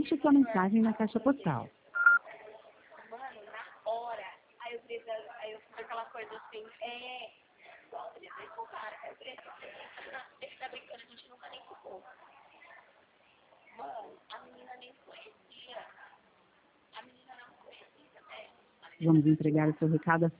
deixe sua mensagem na caixa postal. Mano, na hora. Aí eu fiz aquela coisa assim, poderia ter com o cara. Aí eu falei, ele tá brincando, a gente nunca nem ficou. Mano, a menina nem conhecia. A menina não conhecia, né? Vamos entregar o seu recado